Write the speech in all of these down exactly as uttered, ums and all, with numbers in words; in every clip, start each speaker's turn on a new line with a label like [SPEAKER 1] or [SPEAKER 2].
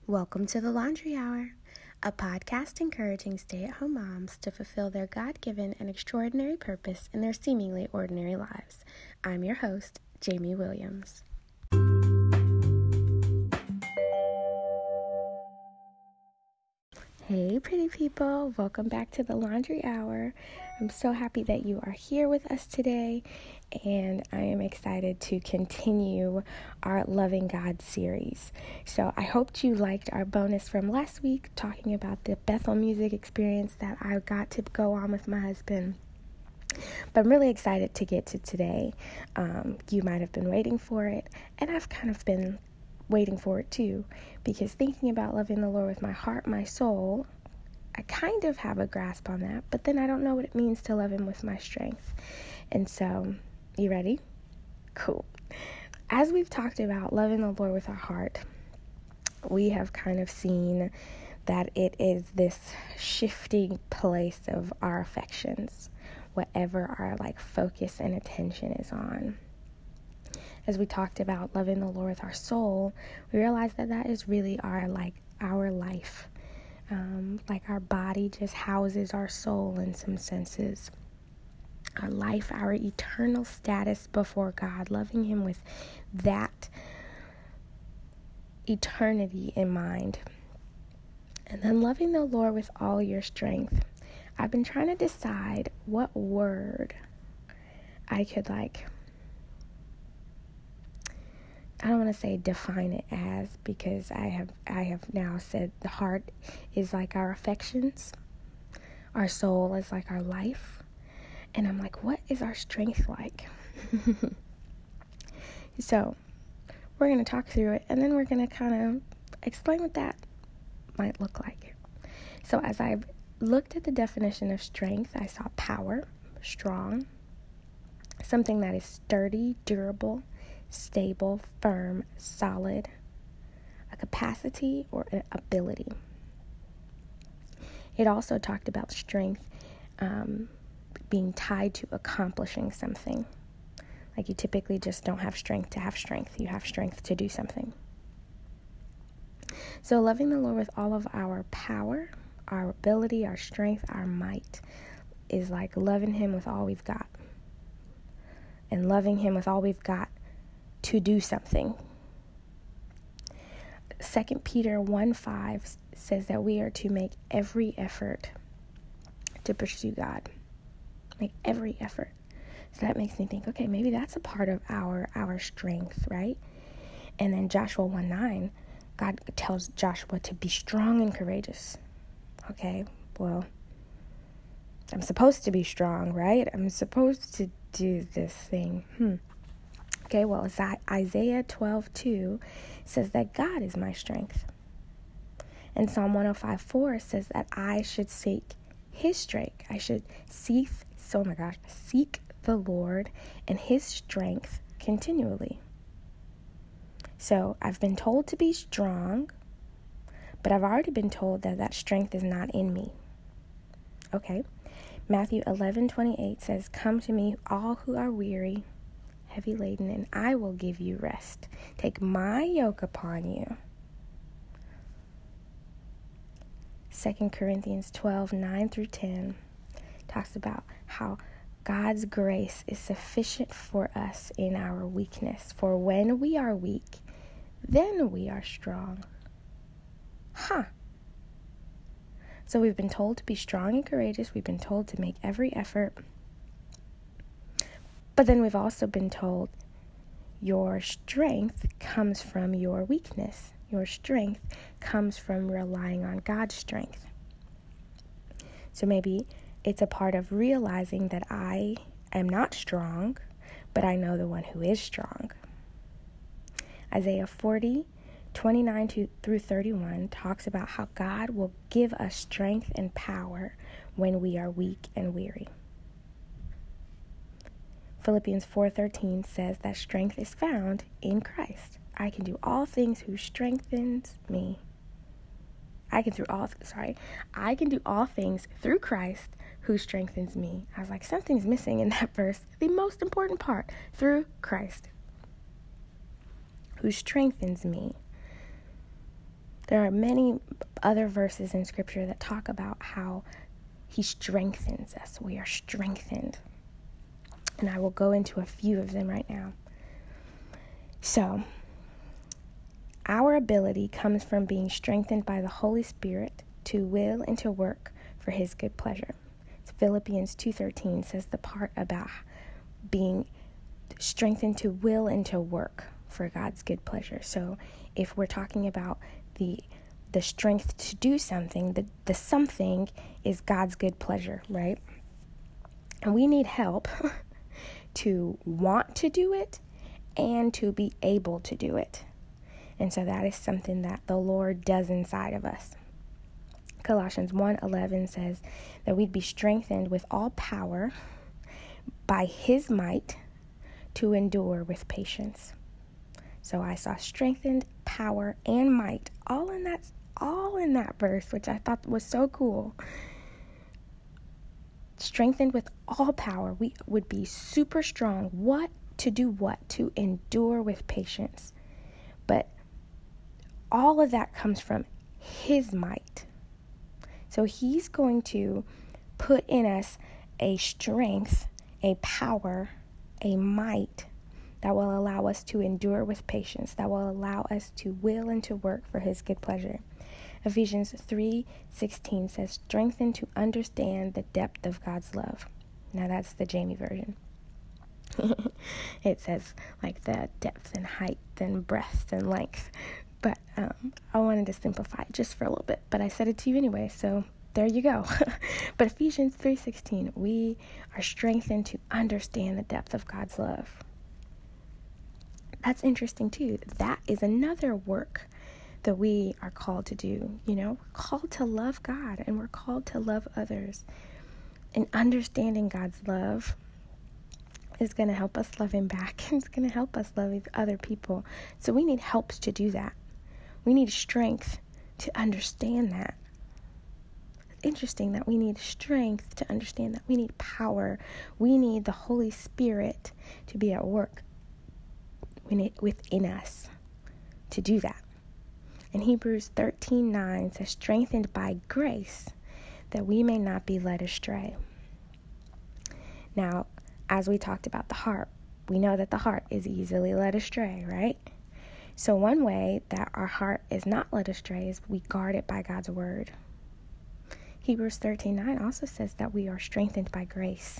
[SPEAKER 1] Welcome to the Laundry Hour, a podcast encouraging stay-at-home moms to fulfill their God-given and extraordinary purpose in their seemingly ordinary lives. I'm your host, Jamie Williams. Hey, pretty people. Welcome back to the Laundry Hour. I'm so happy that you are here with us today, and I am excited to continue our Loving God series. So I hoped you liked our bonus from last week, talking about the Bethel music experience that I got to go on with my husband. But I'm really excited to get to today. Um, you might have been waiting for it, and I've kind of been waiting for it too, because thinking about loving the Lord with my heart, my soul, I kind of have a grasp on that, but then I don't know what it means to love him with my strength. And so, you ready? Cool. As we've talked about loving the Lord with our heart, we have kind of seen that it is this shifting place of our affections, whatever our like focus and attention is on. As we talked about loving the Lord with our soul, we realized that that is really our like our life. Um, like our body just houses our soul in some senses. Our life, our eternal status before God, loving him with that eternity in mind. And then loving the Lord with all your strength. I've been trying to decide what word I could like I don't want to say define it as, because I have I have now said the heart is like our affections, our soul is like our life, and I'm like, what is our strength like? So we're going to talk through it, and then we're going to kind of explain what that might look like. So as I looked at the definition of strength, I saw power, strong, something that is sturdy, durable, stable, firm, solid, a capacity or an ability. It also talked about strength um, being tied to accomplishing something. Like you typically just don't have strength to have strength. You have strength to do something. So loving the Lord with all of our power, our ability, our strength, our might is like loving him with all we've got. And loving him with all we've got to do something. Second Peter one five says that we are to make every effort to pursue God. Make every effort. So that makes me think, okay, maybe that's a part of our our strength, right? And then Joshua one nine, God tells Joshua to be strong and courageous. Okay, well, I'm supposed to be strong, right? I'm supposed to do this thing. Hmm. Okay, well, it's Isaiah twelve two says that God is my strength. And Psalm one oh five four says that I should seek his strength. I should seek, so oh my gosh, seek the Lord and his strength continually. So I've been told to be strong, but I've already been told that that strength is not in me. Okay, Matthew eleven twenty-eight says, come to me, all who are weary, heavy laden, and I will give you rest. Take my yoke upon you. Second Corinthians twelve nine through ten talks about how God's grace is sufficient for us in our weakness. For when we are weak, then we are strong. Huh. So we've been told to be strong and courageous. We've been told to make every effort. But then we've also been told your strength comes from your weakness. Your strength comes from relying on God's strength. So maybe it's a part of realizing that I am not strong, but I know the one who is strong. Isaiah forty twenty-nine through thirty-one talks about how God will give us strength and power when we are weak and weary. Philippians four thirteen says that strength is found in Christ. I can do all things who strengthens me. I can through all sorry, I can do all things through Christ who strengthens me. I was like, something's missing in that verse. The most important part, through Christ who strengthens me. There are many other verses in Scripture that talk about how he strengthens us. We are strengthened. And I will go into a few of them right now. So, our ability comes from being strengthened by the Holy Spirit to will and to work for his good pleasure. Philippians two thirteen says the part about being strengthened to will and to work for God's good pleasure. So if we're talking about the the strength to do something, the, the something is God's good pleasure, right? And we need help to want to do it and to be able to do it. And so that is something that the Lord does inside of us. Colossians one eleven says that we'd be strengthened with all power by his might to endure with patience. So I saw strengthened, power, and might all in that all in that verse, which I thought was so cool. Strengthened with all power, we would be super strong. What? To do what? To endure with patience. But all of that comes from his might. So he's going to put in us a strength, a power, a might that will allow us to endure with patience, that will allow us to will and to work for his good pleasure. Ephesians three sixteen says, strengthened to understand the depth of God's love. Now that's the Jamie version. It says like the depth and height and breadth and length. But um, I wanted to simplify it just for a little bit. But I said it to you anyway, so there you go. But Ephesians three sixteen, we are strengthened to understand the depth of God's love. That's interesting too. That is another work that we are called to do. You know, we're called to love God and we're called to love others. And understanding God's love is going to help us love him back. It's going to help us love other people. So we need helps to do that. We need strength to understand that. It's interesting that we need strength to understand that. We need power. We need the Holy Spirit to be at work within us to do that. And Hebrews thirteen nine says, strengthened by grace that we may not be led astray. Now, as we talked about the heart, we know that the heart is easily led astray, right? So one way that our heart is not led astray is we guard it by God's word. Hebrews thirteen nine also says that we are strengthened by grace.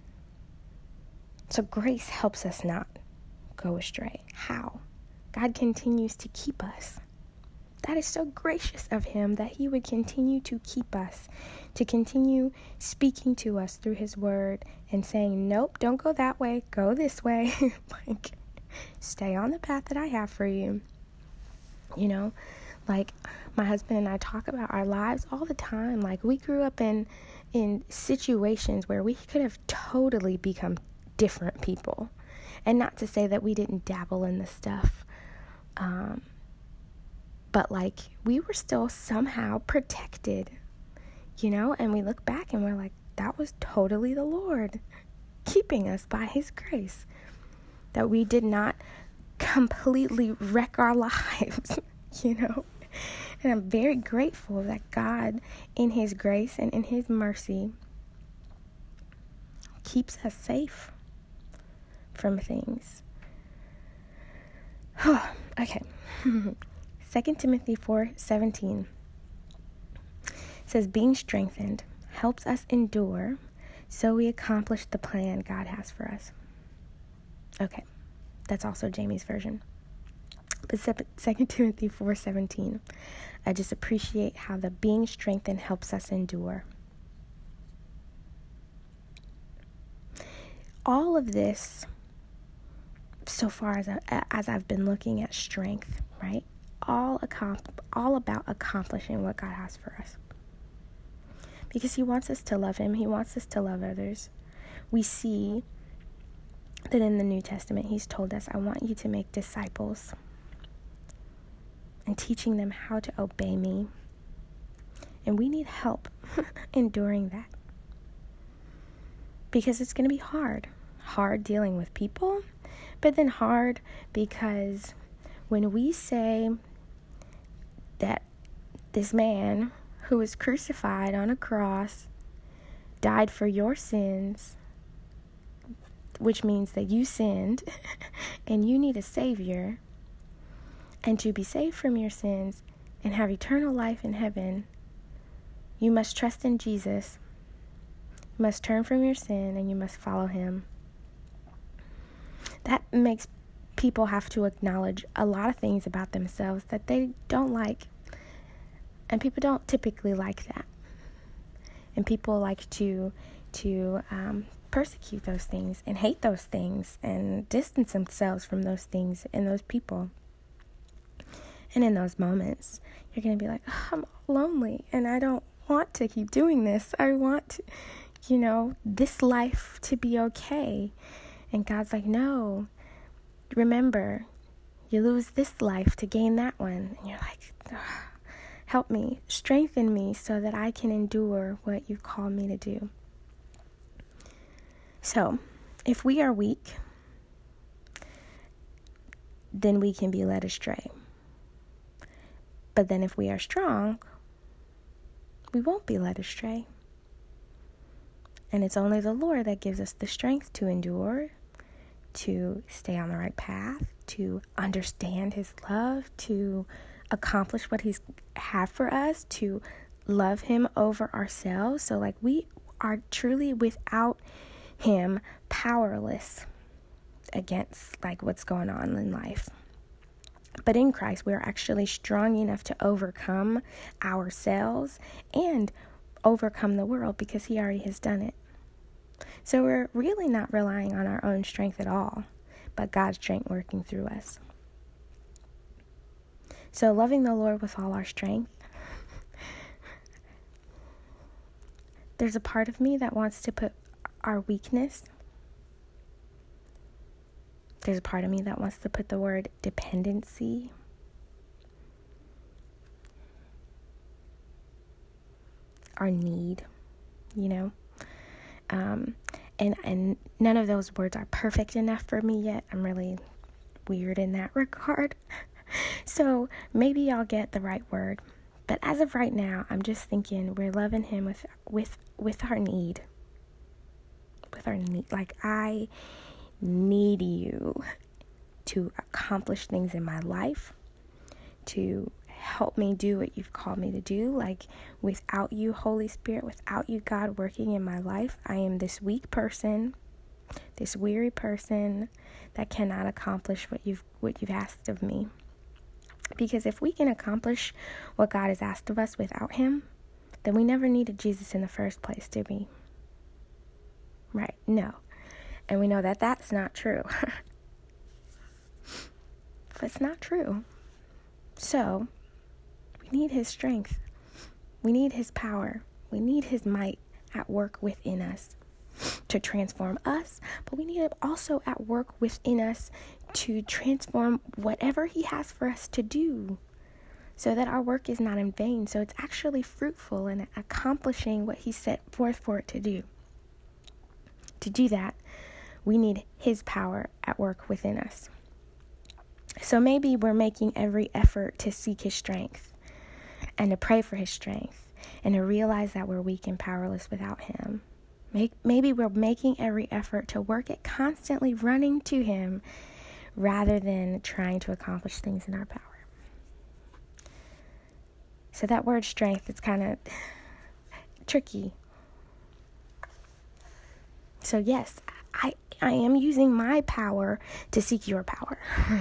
[SPEAKER 1] So grace helps us not go astray. How? God continues to keep us. That is so gracious of him that he would continue to keep us, to continue speaking to us through his word and saying, nope, don't go that way, go this way. Like, stay on the path that I have for you. You know, like my husband and I talk about our lives all the time. Like we grew up in, in situations where we could have totally become different people. And not to say that we didn't dabble in this stuff. Um, But, like, we were still somehow protected, you know? And we look back and we're like, that was totally the Lord keeping us by his grace. That we did not completely wreck our lives, you know? And I'm very grateful that God, in his grace and in his mercy, keeps us safe from things. Okay. Second Timothy four seventeen says, being strengthened helps us endure so we accomplish the plan God has for us. Okay, that's also Jamie's version. But Second Timothy four seventeen, I just appreciate how the being strengthened helps us endure. All of this, so far as, I, as I've been looking at strength, right? All, accom- all about accomplishing what God has for us. Because he wants us to love him. He wants us to love others. We see that in the New Testament, he's told us, I want you to make disciples and teaching them how to obey me. And we need help enduring that. Because it's going to be hard. Hard dealing with people, but then hard because when we say that this man who was crucified on a cross, died for your sins, which means that you sinned and you need a Savior. And to be saved from your sins and have eternal life in heaven, you must trust in Jesus. You must turn from your sin and you must follow him. That makes people have to acknowledge a lot of things about themselves that they don't like. And people don't typically like that. And people like to to um, persecute those things and hate those things and distance themselves from those things and those people. And in those moments, you're going to be like, oh, I'm lonely and I don't want to keep doing this. I want, you know, this life to be okay. And God's like, no, remember, you lose this life to gain that one. And you're like, help me, strengthen me so that I can endure what you've called me to do. So, if we are weak, then we can be led astray. But then if we are strong, we won't be led astray. And it's only the Lord that gives us the strength to endure, to stay on the right path, to understand his love, to accomplish what he's had for us, to love him over ourselves. So like we are truly without him powerless against like what's going on in life. But in Christ, we're actually strong enough to overcome ourselves and overcome the world because he already has done it. So we're really not relying on our own strength at all, but God's strength working through us. So loving the Lord with all our strength. There's a part of me that wants to put our weakness. There's a part of me that wants to put the word dependency. Our need, you know. Um, and, and none of those words are perfect enough for me yet. I'm really weird in that regard. So maybe I'll get the right word. But as of right now, I'm just thinking we're loving him with with with our need. With our need. Like, I need you to accomplish things in my life, to help me do what you've called me to do. Like, without you, Holy Spirit, without you, God, working in my life, I am this weak person, this weary person that cannot accomplish what you've what you've asked of me. Because if we can accomplish what God has asked of us without him, then we never needed Jesus in the first place, did we? Right? No. And we know that that's not true. But it's not true. So, we need his strength. We need his power. We need his might at work within us to transform us. But we need him also at work within us to transform whatever he has for us to do, so that our work is not in vain. So it's actually fruitful in accomplishing what he set forth for it to do. To do that, we need his power at work within us. So maybe we're making every effort to seek his strength and to pray for his strength and to realize that we're weak and powerless without him. Maybe we're making every effort to work at constantly running to him rather than trying to accomplish things in our power. So that word strength is kind of tricky. So yes, I, I am using my power to seek your power.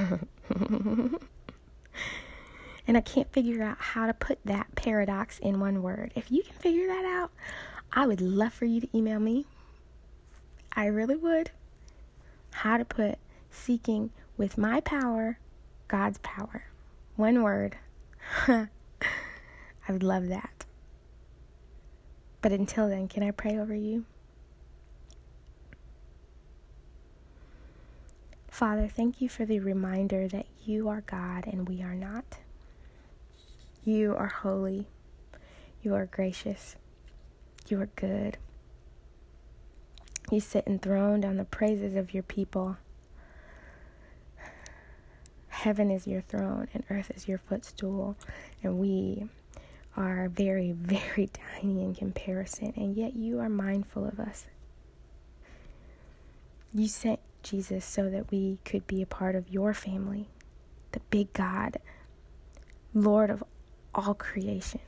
[SPEAKER 1] And I can't figure out how to put that paradox in one word. If you can figure that out, I would love for you to email me. I really would. How to put seeking with my power, God's power. One word. I would love that. But until then, can I pray over you? Father, thank you for the reminder that you are God and we are not. You are holy. You are gracious. You are good. You sit enthroned on the praises of your people. Heaven is your throne and earth is your footstool. And we are very, very tiny in comparison, and yet you are mindful of us. You sent Jesus so that we could be a part of your family, the big God, Lord of all creation.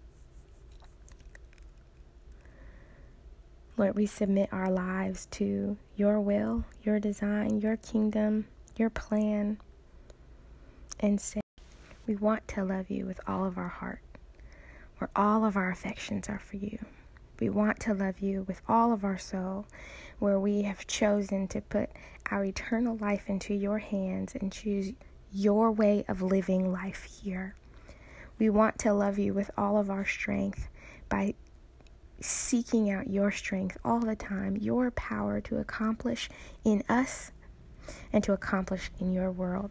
[SPEAKER 1] Lord, we submit our lives to your will, your design, your kingdom, your plan, and say, we want to love you with all of our heart, where all of our affections are for you. We want to love you with all of our soul, where we have chosen to put our eternal life into your hands and choose your way of living life here. We want to love you with all of our strength by seeking out your strength all the time, your power to accomplish in us and to accomplish in your world.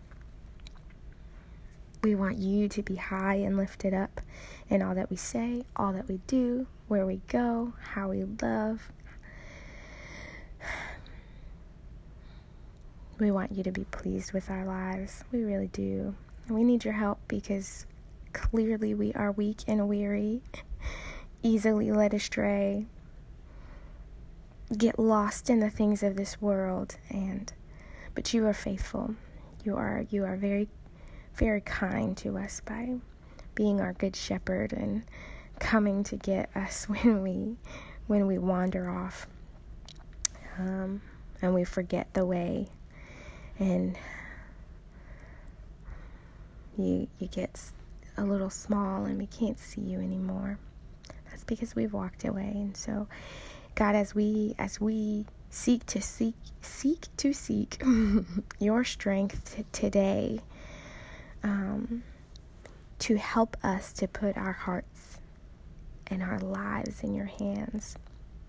[SPEAKER 1] We want you to be high and lifted up in all that we say, all that we do, where we go, how we love. We want you to be pleased with our lives. We really do. And we need your help because clearly we are weak and weary, easily led astray, get lost in the things of this world, and but you are faithful. You are you are very, very kind to us by being our good shepherd and coming to get us when we when we wander off um, and we forget the way, and you you get a little small and we can't see you anymore. That's because we've walked away. And so, God, as we as we seek to seek seek to seek your strength t- today, um, to help us to put our hearts and our lives in your hands.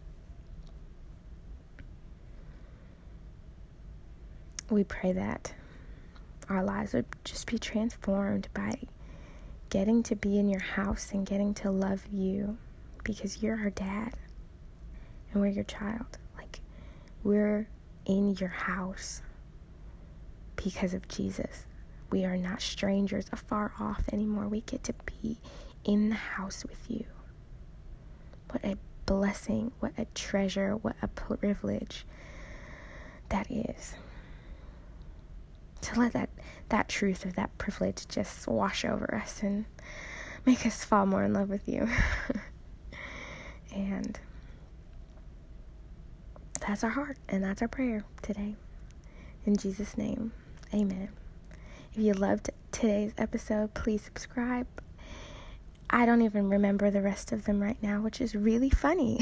[SPEAKER 1] We pray that our lives would just be transformed by getting to be in your house and getting to love you, because you're our dad and we're your child. Like, we're in your house because of Jesus. We are not strangers afar off anymore. We get to be in the house with you. What a blessing, what a treasure, what a privilege that is. To let that, that truth of that privilege just wash over us and make us fall more in love with you. And that's our heart and that's our prayer today. In Jesus' name, amen. If you loved today's episode, please subscribe. I don't even remember the rest of them right now, which is really funny.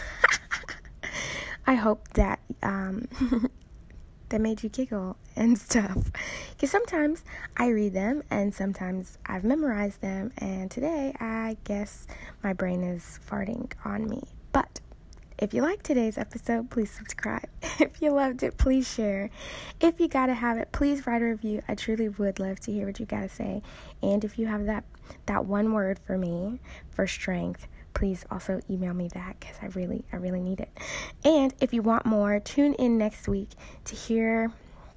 [SPEAKER 1] I hope that um, that made you giggle and stuff. Because sometimes I read them and sometimes I've memorized them. And today, I guess my brain is farting on me. But if you liked today's episode, please subscribe. If you loved it, please share. If you gotta have it, please write a review. I truly would love to hear what you gotta say. And if you have that that one word for me for strength, please also email me that, because I really, I really need it. And if you want more, tune in next week to hear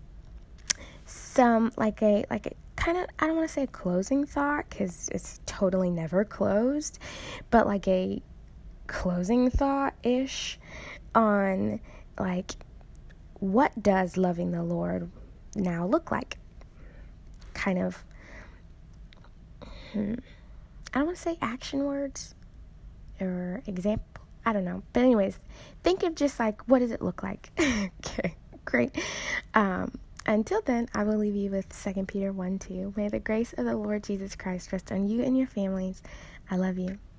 [SPEAKER 1] some like a like a kind of, I don't want to say a closing thought, because it's totally never closed, but like a closing thought-ish on like, what does loving the Lord now look like? Kind of, hmm, I don't want to say action words or example, I don't know. But anyways, think of just like, what does it look like? Okay, great. Um, until then, I will leave you with Second Peter one two. May the grace of the Lord Jesus Christ rest on you and your families. I love you.